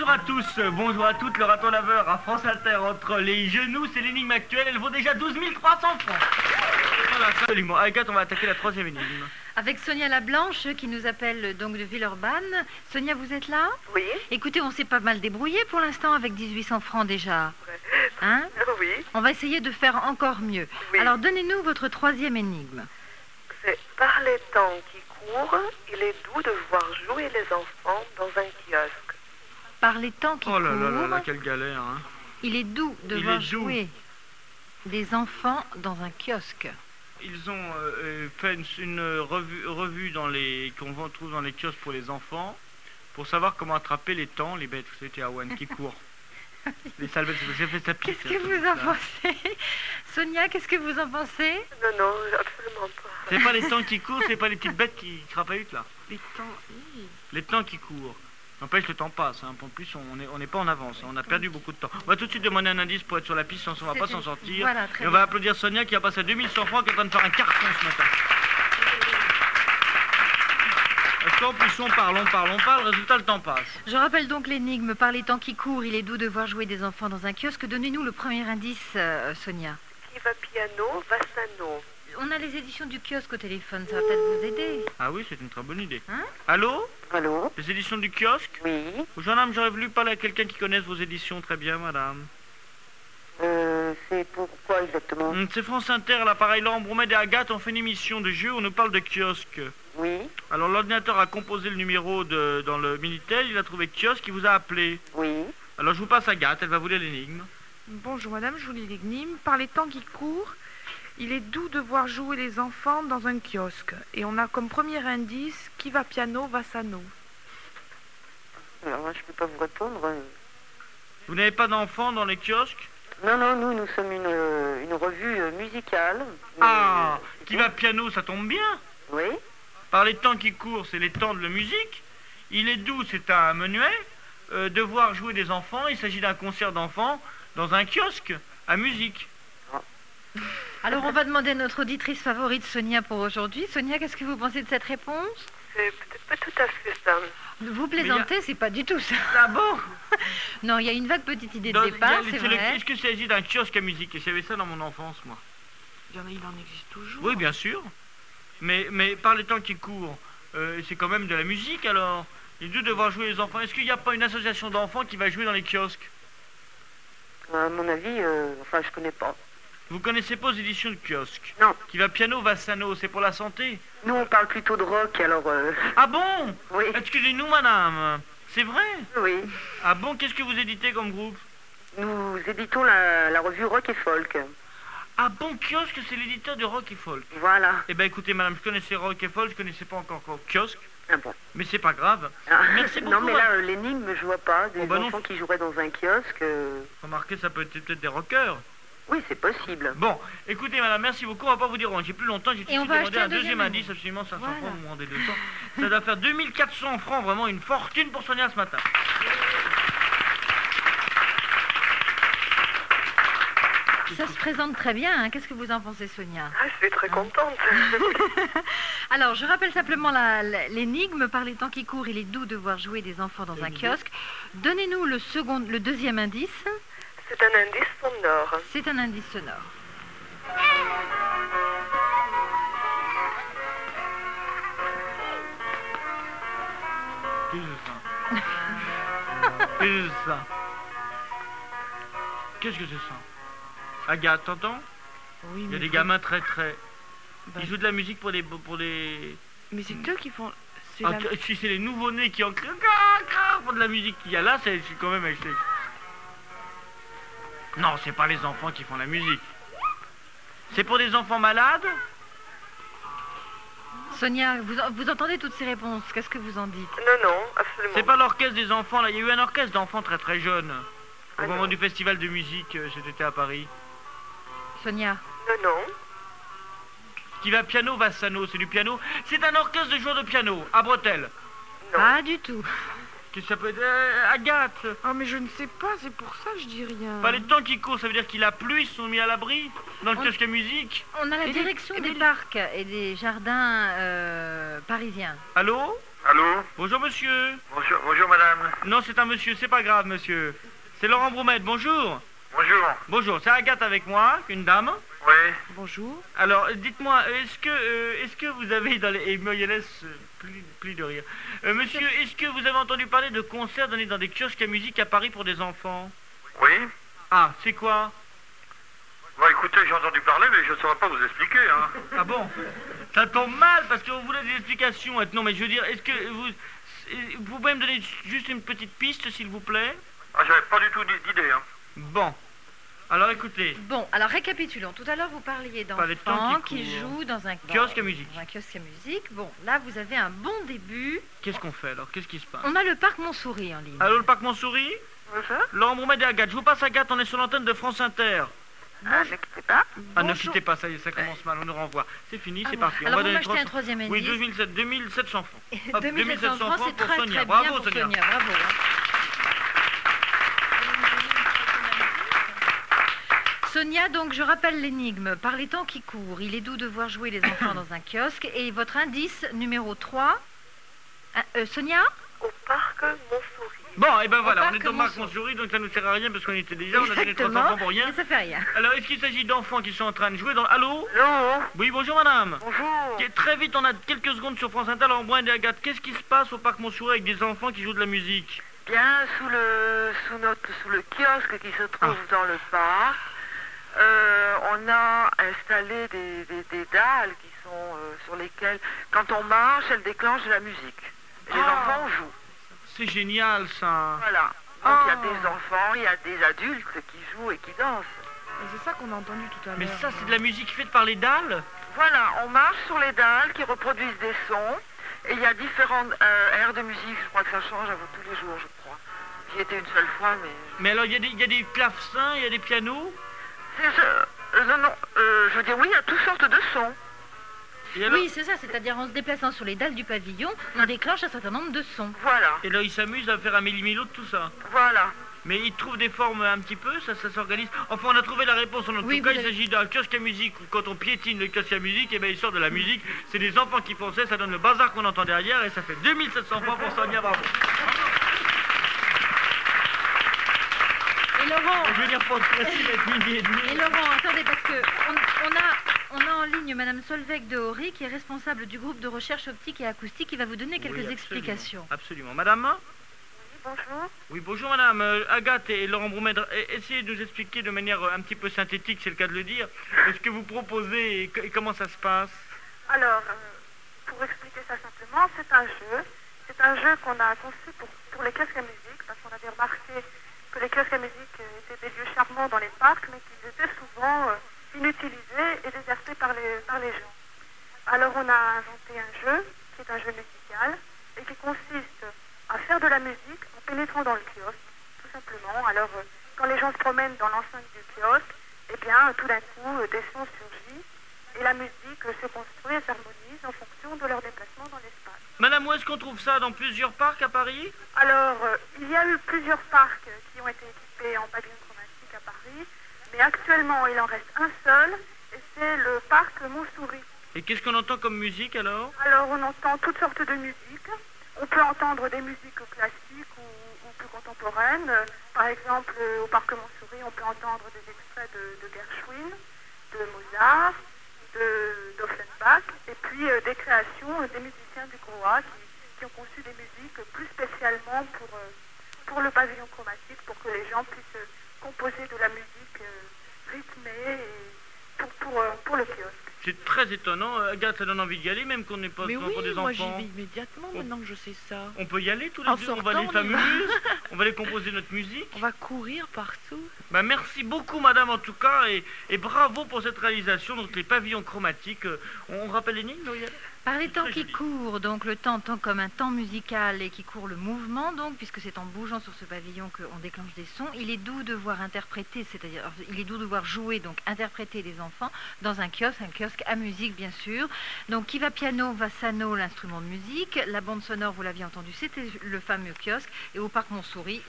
à tous, bonjour à toutes, le raton laveur à France Inter entre les genoux, c'est l'énigme actuelle, elle vaut déjà 12 300 francs. Voilà, absolument. Agathe, on va attaquer la troisième énigme. Avec Sonia Lablanche qui nous appelle donc de Villeurbanne. Sonia, vous êtes là? Oui. Écoutez, on s'est pas mal débrouillé pour l'instant avec 1800 francs déjà. Hein? Oui. On va essayer de faire encore mieux. Oui. Alors donnez-nous votre troisième énigme. C'est par les temps qui courent, il est doux de voir jouer les enfants dans un kiosque. Par les temps qui Oh là là là courent, là, quelle galère, hein. il est doux de Il voir est doux. jouer des enfants dans un kiosque. Ils ont fait une revue qu'on trouve dans les kiosques pour les enfants, pour savoir comment attraper les temps, les bêtes, c'était Awan qui courent. Les sales bêtes, j'ai fait sa piste. Qu'est-ce que vous en pensez? Sonia, qu'est-ce que vous en pensez? Non, non, absolument pas. C'est pas les temps qui courent, c'est pas les petites bêtes qui crapahutent là. Les temps... Les temps qui courent. N'empêche, le temps passe. Hein. En plus, on n'est pas en avance. Hein. On a perdu beaucoup de temps. On va tout de suite demander un indice pour être sur la piste, sinon on va pas s'en sortir. Voilà, très Et on va applaudir Sonia qui a passé 2100 francs, qui est en train de faire un carton ce matin. Parce qu'en plus, on parle, résultat, le temps passe. Je rappelle donc l'énigme. Par les temps qui courent, il est doux de voir jouer des enfants dans un kiosque. Donnez-nous le premier indice, Sonia. Qui va piano, va sano. On a les éditions du kiosque au téléphone, ça va peut-être vous aider. Ah oui, c'est une très bonne idée. Hein? Allô? Allô? Les éditions du kiosque? Oui. Jeune homme, j'aurais voulu parler à quelqu'un qui connaisse vos éditions très bien, madame. C'est pourquoi exactement? C'est France Inter, à l'appareil Laurent Broumède et Agathe, on fait une émission de jeu, on nous parle de kiosque. Oui. Alors l'ordinateur a composé le numéro dans le Minitel, il a trouvé kiosque, il vous a appelé. Oui. Alors je vous passe Agathe, elle va vous lire l'énigme. Bonjour madame, je vous lis l'énigme. Par les temps qui courent, il est doux de voir jouer les enfants dans un kiosque. Et on a comme premier indice, qui va piano, va sano. Alors, moi, je peux pas vous répondre. Vous n'avez pas d'enfants dans les kiosques? Non, non, nous sommes une revue musicale. Ah, qui va piano, ça tombe bien. Oui. Par les temps qui courent, c'est les temps de la musique. Il est doux, c'est un menuet. De voir jouer des enfants, il s'agit d'un concert d'enfants dans un kiosque à musique. Alors on va demander à notre auditrice favorite, Sonia, pour aujourd'hui. Sonia, qu'est-ce que vous pensez de cette réponse? C'est peut-être pas tout à fait ça. Vous plaisantez, c'est pas du tout ça. Ah bon? Non, il y a une vague petite idée de départ, c'est vrai. Est-ce que c'est s'agit d'un kiosque à musique? Et j'avais ça dans mon enfance, moi. Il en existe toujours. Oui, bien sûr. Mais par les temps qui courent, c'est quand même de la musique, alors. Il est doux de voir jouer les enfants. Est-ce qu'il n'y a pas une association d'enfants qui va jouer dans les kiosques? À mon avis, enfin, je connais pas. Vous connaissez pas aux éditions de kiosque? Non. Qui va piano, va sano, c'est pour la santé? Nous, on parle plutôt de rock, alors... Ah bon? Oui. Excusez-nous, madame. C'est vrai? Oui. Ah bon, qu'est-ce que vous éditez comme groupe? Nous éditons la revue Rock et Folk. Ah bon, kiosque, c'est l'éditeur de rock et folk. Voilà. Eh ben écoutez, madame, je connaissais rock et folk, je connaissais pas encore kiosque. Ah bon. Mais c'est pas grave. Ah. Merci beaucoup. Non, mais là, l'énigme, je vois pas. Des bah non. enfants qui joueraient dans un kiosque. Remarquez, ça peut être peut-être des rockers. Oui, c'est possible. Bon, écoutez, madame, merci beaucoup. On va pas vous dire, j'ai plus longtemps. J'ai tout de Et on suite va demandé acheter un un deuxième deuxième indice, absolument 500 Voilà. francs, vous me rendez 200. Ça doit faire 2400 francs, vraiment une fortune pour Sonia ce matin. Ça se présente très bien, hein. Qu'est-ce que vous en pensez, Sonia? Ah, je suis très contente. Alors, je rappelle simplement l'énigme. Par les temps qui courent, il est doux de voir jouer des enfants dans un kiosque. Donnez-nous le deuxième indice. C'est un indice sonore. C'est un indice sonore. Qu'est-ce que c'est ça? Qu'est-ce que c'est ça? Qu'est-ce que c'est ça? Agathe, t'entends? Oui, Il y a mais des gamins très... Bah, Ils jouent de la musique pour des... mais c'est eux qui font... c'est Ah, la- si c'est les nouveaux-nés qui en font de la musique qu'il y a là, c'est quand même acheté. Non, c'est pas les enfants qui font la musique. C'est pour des enfants malades? Sonia, vous entendez toutes ces réponses? Qu'est-ce que vous en dites? Non, non, absolument. C'est pas l'orchestre des enfants, là. Il y a eu un orchestre d'enfants très très jeunes. Au Ah moment non. du festival de musique cet été à Paris. Sonia? Non, non. Qui va piano, va sano, c'est du piano. C'est un orchestre de joueurs de piano, à bretelles. Non. Pas du tout. Qu'est-ce que ça peut être? Agathe. Ah, mais je ne sais pas, c'est pour ça que je dis rien. Pas les temps qui courent, ça veut dire qu'il a plu, ils se sont mis à l'abri dans le On- kiosque à musique. On a la Et direction les- des parcs et des jardins parisiens. Allô? Allô? Bonjour monsieur. Bonjour madame. Non, c'est un monsieur, c'est pas grave monsieur. C'est Laurent Broumette, bonjour. Bonjour. Bonjour, c'est Agathe avec moi, une dame. Oui. Bonjour. Alors, dites-moi, est-ce que vous avez dans les... Et il me laisse plus de rire. Monsieur, est-ce que vous avez entendu parler de concerts donnés dans des kiosques à musique à Paris pour des enfants? Oui. Ah, c'est quoi? Bon, écoutez, j'ai entendu parler, mais je ne saurais pas vous expliquer, hein. Ah bon? Ça tombe mal parce qu'on voulait des explications. Non, mais je veux dire, est-ce que vous pouvez me donner juste une petite piste, s'il vous plaît? Ah, j'avais pas du tout d'idée, hein. Bon. Alors écoutez. Bon, alors récapitulons. Tout à l'heure, vous parliez d'enfants qui jouent dans un kiosque à musique. Dans un kiosque à musique. Bon, là, vous avez un bon début. Qu'est-ce qu'on fait alors? Qu'est-ce qui se passe? On a le parc Montsouris en ligne. Allô, le parc Montsouris? Bonjour. Laurent Broumette et Agathe. Je vous passe Agathe, on est sur l'antenne de France Inter. Ah, ne quittez pas. Ah, ne Bonjour. quittez pas, ça y est, ça commence mal, on nous renvoie. C'est fini, c'est bon. parti. Alors, on va vous donner m'achetez un troisième Oui, indice. 2700 francs. Hop, 2700 francs, c'est pour très Sonia. très Bravo, bien pour Sonia. Sonia. Bravo. Sonia, donc je rappelle l'énigme. Par les temps qui courent, il est doux de voir jouer les enfants dans un kiosque. Et votre indice numéro 3. Sonia? Au parc Montsouris. Bon, et ben voilà, parc on est au parc Montsouris. Montsouris, donc ça nous sert à rien parce qu'on était déjà, on a donné 300 Exactement. francs pour rien. Mais ça fait rien. Alors, est-ce qu'il s'agit d'enfants qui sont en train de jouer dans... Allô? Allô? Oui, bonjour madame. Bonjour. Très vite, on a quelques secondes sur France Inter. Alors, moi et Agathe, qu'est-ce qui se passe au parc Montsouris avec des enfants qui jouent de la musique? Bien, sous le kiosque qui se trouve dans le parc, on a installé des dalles qui sont sur lesquelles, quand on marche, elles déclenchent de la musique. Les enfants jouent. C'est génial ça. Voilà. Donc il y a des enfants, il y a des adultes qui jouent et qui dansent. Et c'est ça qu'on a entendu tout à l'heure. Mais ça, c'est de la musique faite par les dalles? Voilà, on marche sur les dalles qui reproduisent des sons. Et il y a différentes aires de musique. Je crois que ça change tous les jours, je crois. J'y étais une seule fois, mais... Mais alors, il y a des clavecins, il y a des pianos? Je veux dire, oui, il y a toutes sortes de sons. Et alors, Oui, c'est ça. C'est-à-dire en se déplaçant sur les dalles du pavillon, on déclenche un certain nombre de sons. Voilà, et là, ils s'amusent à faire un méli-mélo de tout ça. voilà. Mais ils trouvent des formes un petit peu, ça s'organise. Enfin, on a trouvé la réponse. En tout Oui, cas, vous il avez- s'agit d'un kiosque à musique. Quand on piétine le kiosque à musique, et ben il sort de la musique. C'est des enfants qui font ça, ça donne le bazar qu'on entend derrière, et ça fait 2700 francs pour Sonia, bravo. Et Laurent, Je veux dire, pas précis, d'être midi et demi. Et Laurent, attendez, parce que on a en ligne Madame Solveig de Horry, qui est responsable du groupe de recherche optique et acoustique, qui va vous donner quelques Oui, explications. Absolument. Madame? Bonjour. Oui, bonjour madame. Agathe et Laurent Broumette, essayez de nous expliquer de manière un petit peu synthétique, c'est le cas de le dire, ce que vous proposez et comment ça se passe. Alors, pour expliquer ça simplement, c'est un jeu. C'est un jeu qu'on a conçu pour les kiosques à musique, parce qu'on avait remarqué que les kiosques à musique étaient des lieux charmants dans les parcs, mais qu'ils étaient souvent inutilisés et désertés par les gens. Alors on a inventé un jeu, qui est un jeu musical, et qui consiste à faire de la musique en pénétrant dans le kiosque, tout simplement. Alors, quand les gens se promènent dans l'enceinte du kiosque, eh bien, tout d'un coup, des sons surgissent, et la musique se construit et s'harmonise en fonction de leur déplacement dans l'espace. Madame, où est-ce qu'on trouve ça? Dans plusieurs parcs à Paris? Alors, il y a eu plusieurs parcs qui ont été équipés en pavillon chromatique à Paris, mais actuellement, il en reste un seul, et c'est le parc Montsouris. Et qu'est-ce qu'on entend comme musique alors? Alors, on entend toutes sortes de musiques. On peut entendre des musiques classiques ou plus contemporaines. Par exemple, au parc Montsouris, on peut entendre des extraits de Gershwin, de Mozart, d'Offenbach, et puis des créations des musiciens du GROA qui ont conçu des musiques plus spécialement pour le pavillon chromatique, pour que les gens puissent composer de la musique rythmée et pour le kiosque. C'est très étonnant. Agathe, ça donne envie d'y aller, même qu'on n'est pas Mais pour oui, des moi j'y enfants. vais immédiatement maintenant que je sais ça. On peut y aller tous les En deux, on va sortant, aller on y s'amuser, on va aller composer notre musique. On va courir partout. Bah, merci beaucoup madame en tout cas et bravo pour cette réalisation. Donc les pavillons chromatiques, on rappelle l'énigme, Muriel? Par les temps Très qui joli. courent, donc le temps comme un temps musical et qui court le mouvement, donc puisque c'est en bougeant sur ce pavillon qu'on déclenche des sons, il est doux de voir interpréter, c'est-à-dire il est doux de voir jouer, donc interpréter des enfants dans un kiosque à musique bien sûr. Donc qui va piano va sano, l'instrument de musique. La bande sonore, vous l'aviez entendu, c'était le fameux kiosque. Et au parc Montsouris,